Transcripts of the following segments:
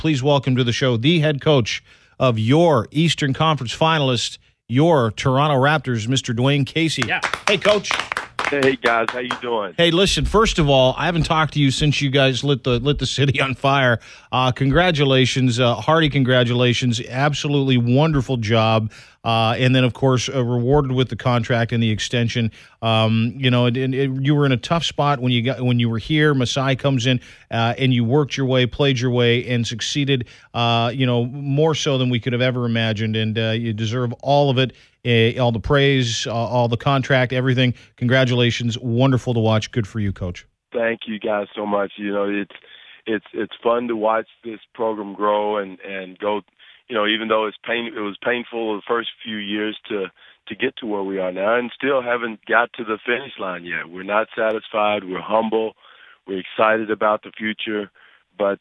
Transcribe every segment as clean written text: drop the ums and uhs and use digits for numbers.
please welcome to the show the head coach of your Eastern Conference finalist, your Toronto Raptors, Mr. Dwayne Casey. Yeah. Hey, Coach. Hey, guys. How you doing? Hey, listen, first of all, I haven't talked to you since you guys lit the city on fire. Congratulations, hearty congratulations. Absolutely wonderful job. And then, of course, rewarded with the contract and the extension. You were in a tough spot when you were here. Masai comes in and you worked your way, played your way, and succeeded. More so than we could have ever imagined. And you deserve all of it, all the praise, all the contract, everything. Congratulations, wonderful to watch. Good for you, Coach. Thank you guys so much. It's fun to watch this program grow and go. Even though it was painful the first few years to get to where we are now, and still haven't got to the finish line yet. We're not satisfied. We're humble. We're excited about the future, but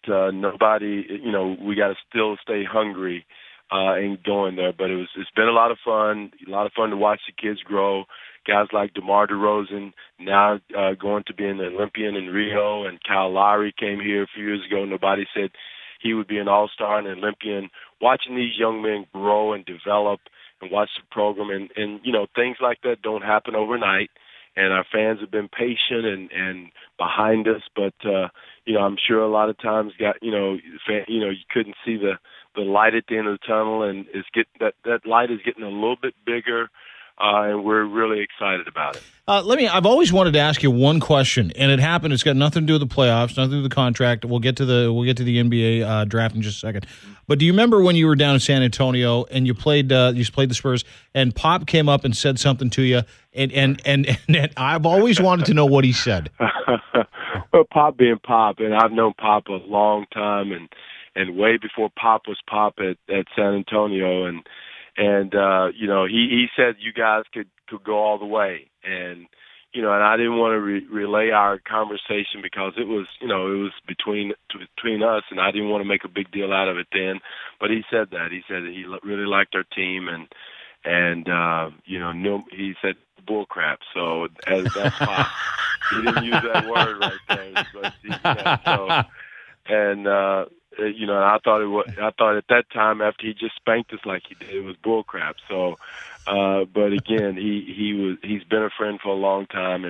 we got to still stay hungry and going there. But it's been a lot of fun to watch the kids grow. Guys like DeMar DeRozan now going to be an Olympian in Rio, and Kyle Lowry came here a few years ago. Nobody said he would be an all-star and an Olympian. Watching these young men grow and develop and watch the program, and things like that don't happen overnight. And our fans have been patient and behind us, but I'm sure a lot of times you couldn't see the light at the end of the tunnel, and that light is getting a little bit bigger. And we're really excited about it. I've always wanted to ask you one question, and it happened. It's got nothing to do with the playoffs, nothing to do with the contract. We'll get to the NBA draft in just a second. But do you remember when you were down in San Antonio and you played the Spurs, and Pop came up and said something to you, and I've always wanted to know what he said. Well, Pop being Pop, and I've known Pop a long time, and way before Pop was Pop at San Antonio, and he said you guys could go all the way, and I didn't want to relay our conversation because it was between us, and I didn't want to make a big deal out of it then. But he said that he really liked our team, and he said bull crap. So that's Pop. He didn't use that word right there, but he said so. And I thought at that time, after he just spanked us like he did, it was bullcrap. So, but again, he's been a friend for a long time,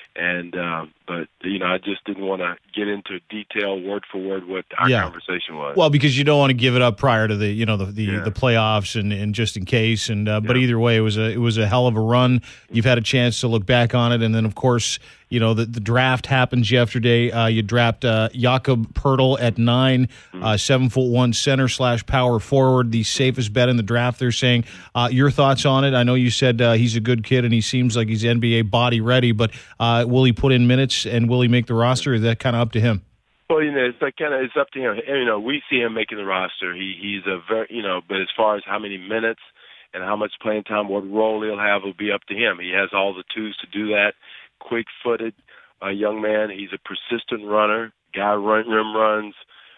but I just didn't want to get into detail, word for word, what our conversation was. Well, because you don't want to give it up prior to the playoffs and just in case. But either way, it was a hell of a run. You've had a chance to look back on it, and then of course, the draft happens yesterday. You draft Jakob Poeltl at 9, 7'1" center / power forward, the safest bet in the draft. They're saying. Your thoughts on it? I know you said he's a good kid and he seems like he's NBA body ready, but will he put in minutes and will he make the roster? Is that kind of up to him? Well, it's up to him. We see him making the roster. He's a very, but as far as how many minutes and how much playing time, what role he'll have, will be up to him. He has all the tools to do that. Quick-footed young man. He's a persistent runner. Guy rim runs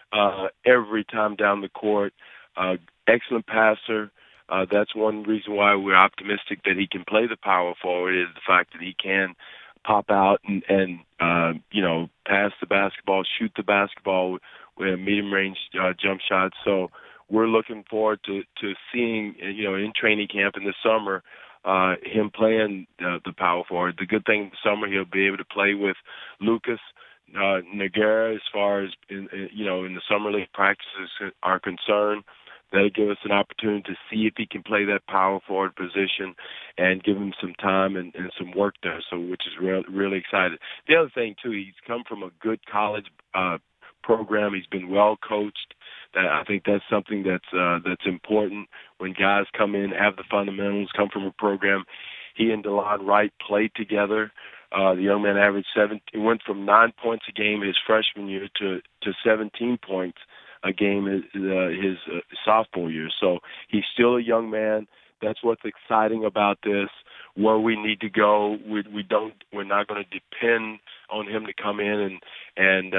every time down the court. Excellent passer. That's one reason why we're optimistic that he can play the power forward, is the fact that he can pop out and pass the basketball, shoot the basketball with a medium-range jump shot. So we're looking forward to seeing, in training camp in the summer, him playing the power forward. The good thing in the summer, he'll be able to play with Lucas Nogueira as far as, in the summer league practices are concerned. That'll give us an opportunity to see if he can play that power forward position and give him some time and some work there, which is really excited. The other thing, too, he's come from a good college program. He's been well coached. I think that's something that's important when guys come in, have the fundamentals, come from a program. He and DeLon Wright played together. The young man averaged 7. He went from 9 points a game his freshman year to 17 points a game his sophomore year. So he's still a young man. That's what's exciting about this. Where we need to go, we're not going to depend on him to come in and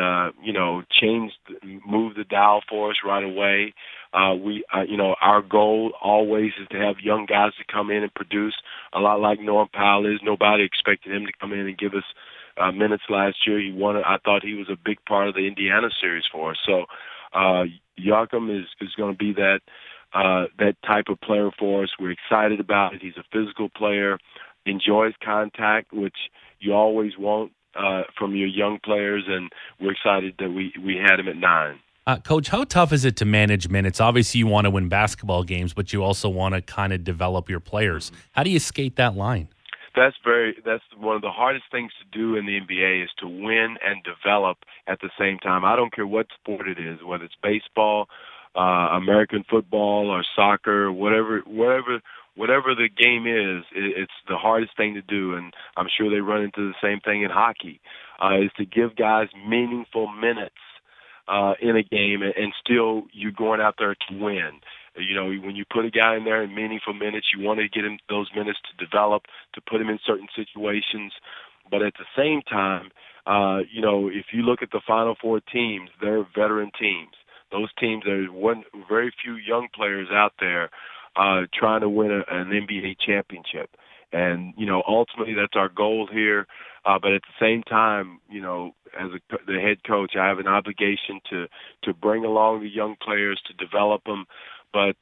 move the dial for us right away. Our goal always is to have young guys to come in and produce, a lot like Norm Powell is. Nobody expected him to come in and give us minutes last year. I thought he was a big part of the Indiana series for us. So Joachim is going to be that type of player for us. We're excited about it. He's a physical player, enjoys contact, which you always want from your young players, and we're excited that we had him at 9. Coach, how tough is it to manage minutes? Obviously, you want to win basketball games, but you also want to kind of develop your players. How do you skate that line? That's one of the hardest things to do in the NBA is to win and develop at the same time. I don't care what sport it is, whether it's baseball, American football, or soccer, whatever the game is, it's the hardest thing to do. And I'm sure they run into the same thing in hockey, is to give guys meaningful minutes in a game, and still you're going out there to win. You know, when you put a guy in there in meaningful minutes, you want to get him those minutes to develop, to put him in certain situations. But at the same time, if you look at the Final Four teams, they're veteran teams. Those teams, there's very few young players out there trying to win an NBA championship. And, ultimately that's our goal here. But at the same time, as the head coach, I have an obligation to bring along the young players, to develop them. But,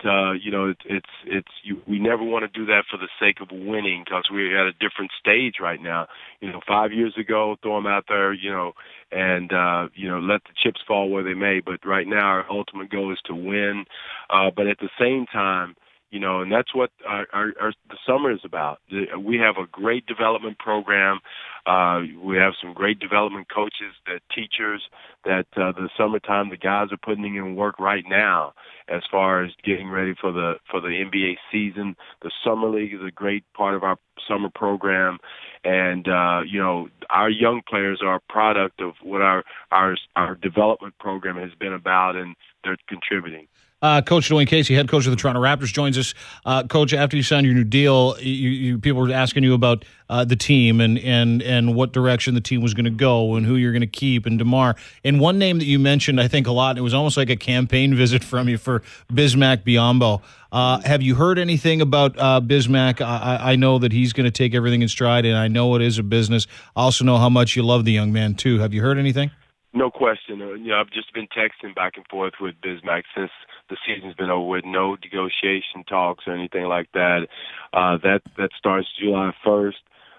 we never want to do that for the sake of winning, because we're at a different stage right now. 5 years ago, throw them out there, and let the chips fall where they may. But right now, our ultimate goal is to win. But at the same time, and that's what the summer is about. We have a great development program. We have some great development coaches, teachers, that the summertime, the guys are putting in work right now as far as getting ready for the NBA season. The summer league is a great part of our summer program, and our young players are a product of what our development program has been about, and they're contributing. Coach Dwayne Casey, head coach of the Toronto Raptors, joins us. Coach, after you signed your new deal, people were asking you about the team and what direction the team was going to go and who you're going to keep, and DeMar. And one name that you mentioned, I think, a lot, and it was almost like a campaign visit from you, for Bismack Biyombo. Have you heard anything about Bismack? I know that he's going to take everything in stride, and I know it is a business. I also know how much you love the young man, too. Have you heard anything? No question. I've just been texting back and forth with Bismack since the season's been over with. No negotiation talks or anything like that. That starts July 1st.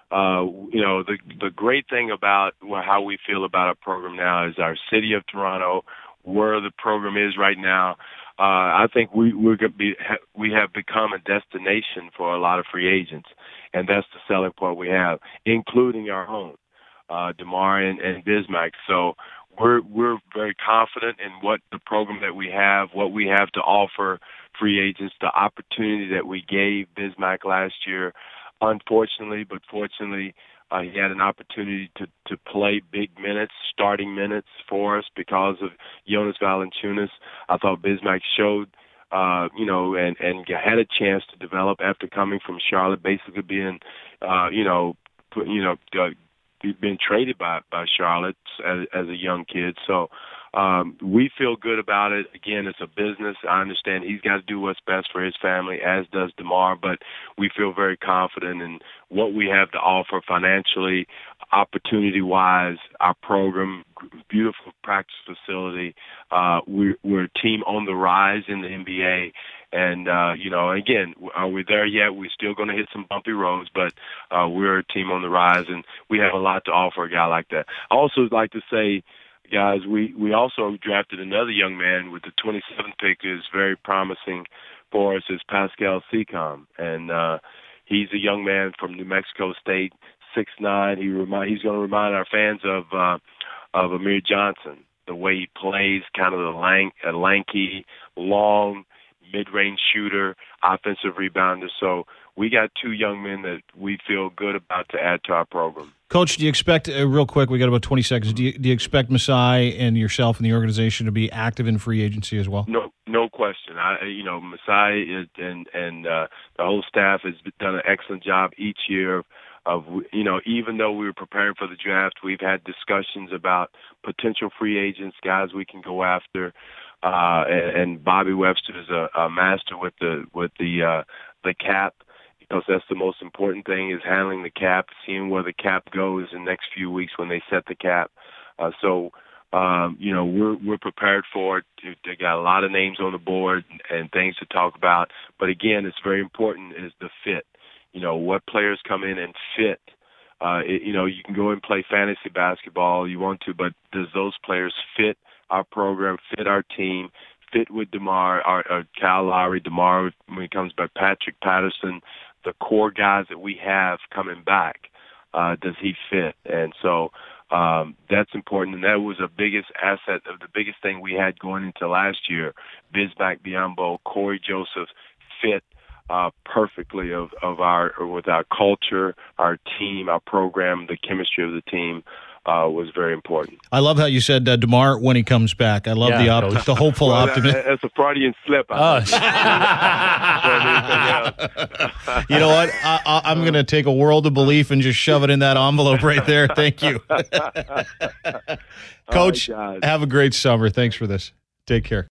The great thing about how we feel about our program now is our city of Toronto, where the program is right now. I think we have become a destination for a lot of free agents, and that's the selling point we have, including our own, DeMar and Bismack. So we're very confident in what the program that we have, what we have to offer free agents, the opportunity that we gave Bismack last year. Unfortunately, but fortunately, he had an opportunity to play big minutes, starting minutes for us because of Jonas Valanciunas. I thought Bismack showed, and had a chance to develop after coming from Charlotte, basically being, been traded by Charlotte as a young kid. So we feel good about it. Again, it's a business. I understand he's got to do what's best for his family, as does DeMar, but we feel very confident in what we have to offer financially, opportunity-wise, our program, beautiful practice facility. We're a team on the rise in the NBA. And, again, are we there yet? We're still going to hit some bumpy roads, but we're a team on the rise, and we have a lot to offer a guy like that. I also like to say, guys, we also drafted another young man with the 27th pick who's very promising for us, is Pascal Siakam. And he's a young man from New Mexico State, 6'9". He's going to remind our fans of Amir Johnson, the way he plays, kind of a lanky, long, mid-range shooter, offensive rebounder. So we got two young men that we feel good about to add to our program. Coach, do you expect, real quick, we got about 20 seconds, do you expect Masai and yourself and the organization to be active in free agency as well? No question. Masai and the whole staff has done an excellent job each year of, even though we were preparing for the draft, we've had discussions about potential free agents, guys we can go after. And Bobby Webster is a master with the cap, because that's the most important thing, is handling the cap, seeing where the cap goes in the next few weeks when they set the cap. So we're prepared for it. They got a lot of names on the board and things to talk about. But again, it's very important is the fit. What players come in and fit. You can go and play fantasy basketball you want to, but does those players fit our program, fit our team, fit with DeMar, or Kyle Lowry, DeMar when he comes back, Patrick Patterson, the core guys that we have coming back? Does he fit? And so that's important, and that was the biggest asset of the biggest thing we had going into last year. Bismack Biyombo, Corey Joseph fit perfectly with our culture, our team, our program, the chemistry of the team. Was very important. I love how you said DeMar when he comes back. I love the hopeful optimism. That's a Freudian slip. You know what? I'm going to take a world of belief and just shove it in that envelope right there. Thank you. Coach, have a great summer. Thanks for this. Take care.